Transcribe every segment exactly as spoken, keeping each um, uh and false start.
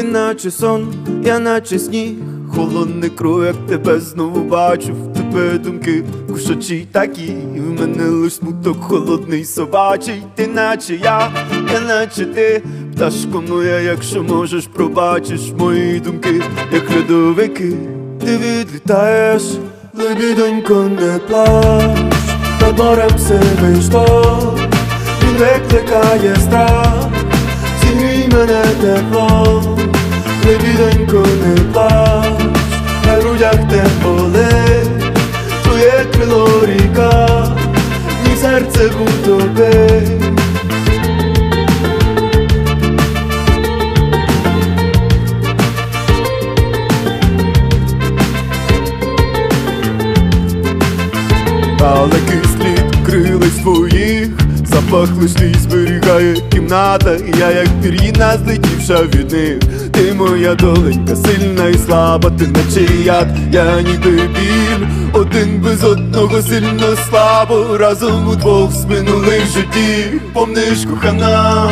наче сон, я наче сніг, холодний кров, як тебе знову бачу. В тебе думки кушачі такі, в мене лиш смуток холодний собачий. Ти наче я, я наче ти, пташко моя, якщо можеш, пробачиш мої думки, як льодовики. Ти відлітаєш, лебідонько, не плач, над морем сивий шторм, він викликає страх. Зігрій мене теплом, лебідонько, не плач, на грудях те болить, твоє крило ріка, мій серце в тобі. Далекий слід крились твоїх, запах лиш зберігає кімната, і я як пір'їна, злетівша від них. Ти моя доленька, сильна і слаба, ти наче яд, я ніби біль. Один без одного сильно слабо, разом удвох з минулих життів. Помниш, кохана,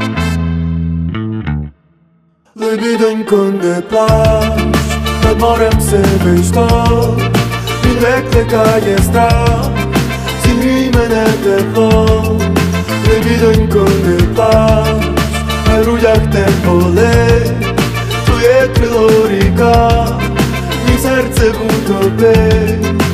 лебідонько, не плач, над морем сивий шторм, він викликає страх. Зігрій мене теплом, лебідонько, не плач, на грудях те болить, твоє крило ріка, мій серце в тобі.